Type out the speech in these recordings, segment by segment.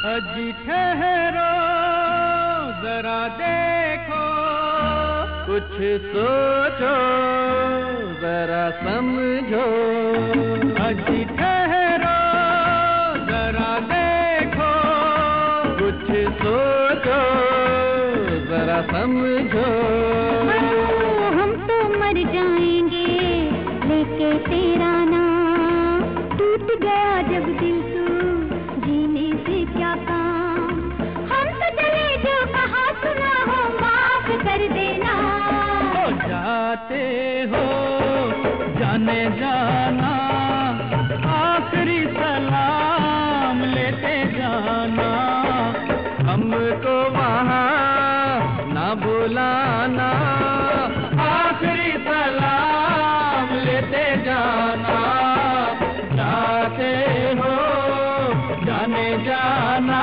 अजी ठहरो जरा देखो, कुछ सोचो जरा समझो। अजी ठहरो जरा देखो, कुछ सोचो जरा समझो। हम तो मर जाएंगे लेके तेरा नाम, टूट गया जब दिल तू जीने से क्या काम। हम तो चले जो कहा सुना हो माफ कर देना। हो जाते हो जाने जाना, आखिरी सलाम लेते जाना। हमको वहाँ ना बुलाना, आखिरी सलाम लेते जाना। जाते हो जाने जाना।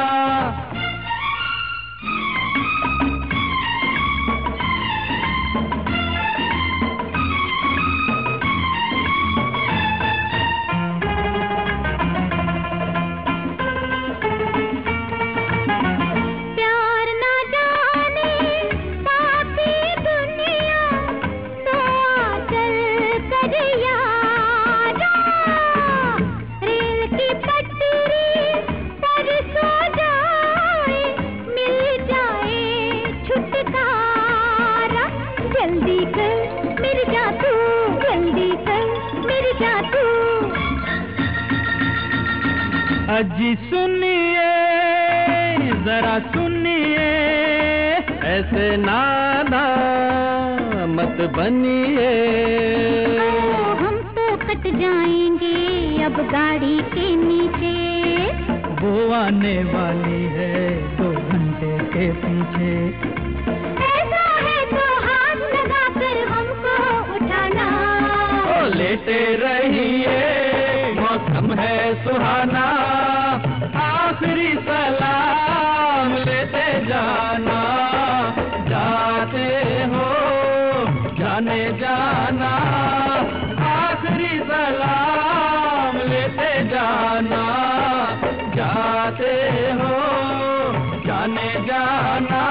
अजी सुनिए जरा सुनिए, ऐसे नादा मत बनिए। हम तो कट जाएंगे अब गाड़ी के नीचे, वो आने वाली है 2 घंटे के पीछे। ऐसा है तो हाथ लगा कर हमको उठाना। ओ लेटे रहिए मौसम है सुहाना, आखिरी सलाम लेते जाना। जाते हो जाने जाना, आखिरी सलाम लेते जाना। जाते हो जाने जाना।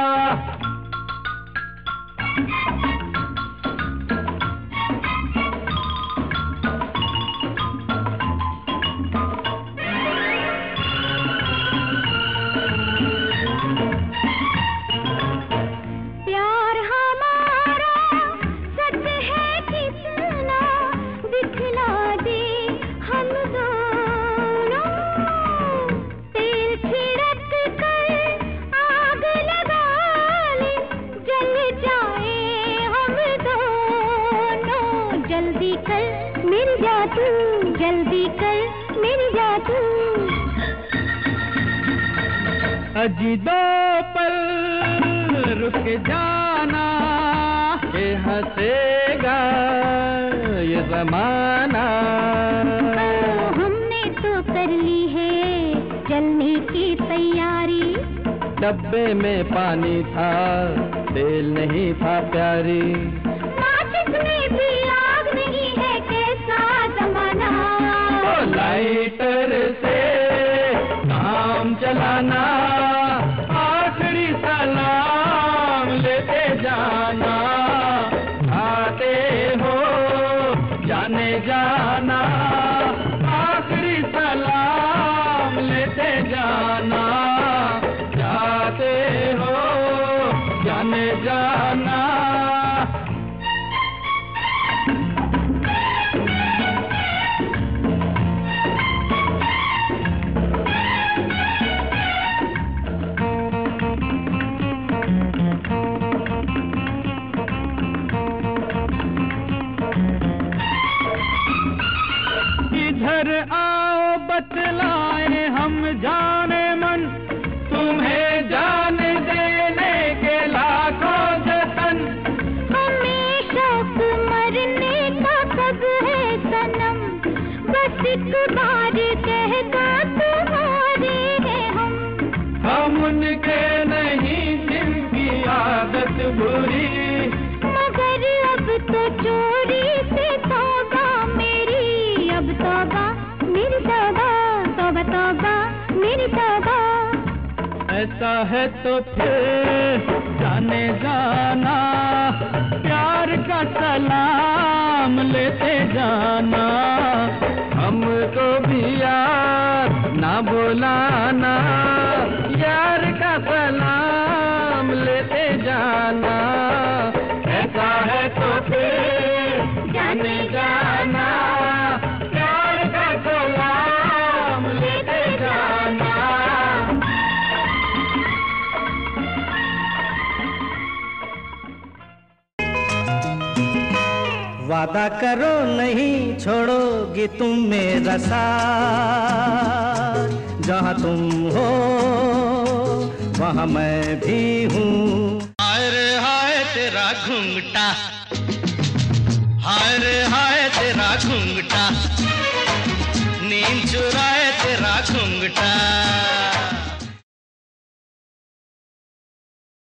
जल्दी कर मिल जा तू, जल्दी कर मिल जा तू। अजी 2 पल रुक जाना, ये हंसेगा ये जमाना। हमने तो कर ली है चलने की तैयारी। डब्बे में पानी था तेल नहीं था प्यारी, माचिस में भी आग नहीं है कैसा जमाना। लाइटर से काम चलाना, आखिरी सलाम लेते जाना। आते हो जाने जाना, आखिरी सलाम लेते जाना। जाते हो जाने जाना। इधर आओ बतलाए हम जाने मन, तुम्हें जान देने के लाखों जतन। हमें शौक मरने का कब है सनम, बस एक बार कहता तुम्हारे हैं हम उनके नहीं जिनकी आदत बुरी, मगर अब तो चोरी से तौबा मेरी। अब तौबा मेरी तौबा, तौबा तौबा मेरी तौबा। ऐसा है तो फिर जाने जाना, प्यार का सलाम लेते जाना, हमको भी यार ना बुलाना, यार का सलाम लेते जाना। ऐसा है तो फिर जाने जाना, प्यार का सलाम लेते जाना। वादा करो नहीं छोड़ोगी तुम मेरा साथ, जहाँ तुम हो वहाँ मैं भी हूँ। हाय रे हाय तेरा घूंघटा, हाय रे हाय तेरा घूंघटा, नींद चुराए तेरा घूंघटा।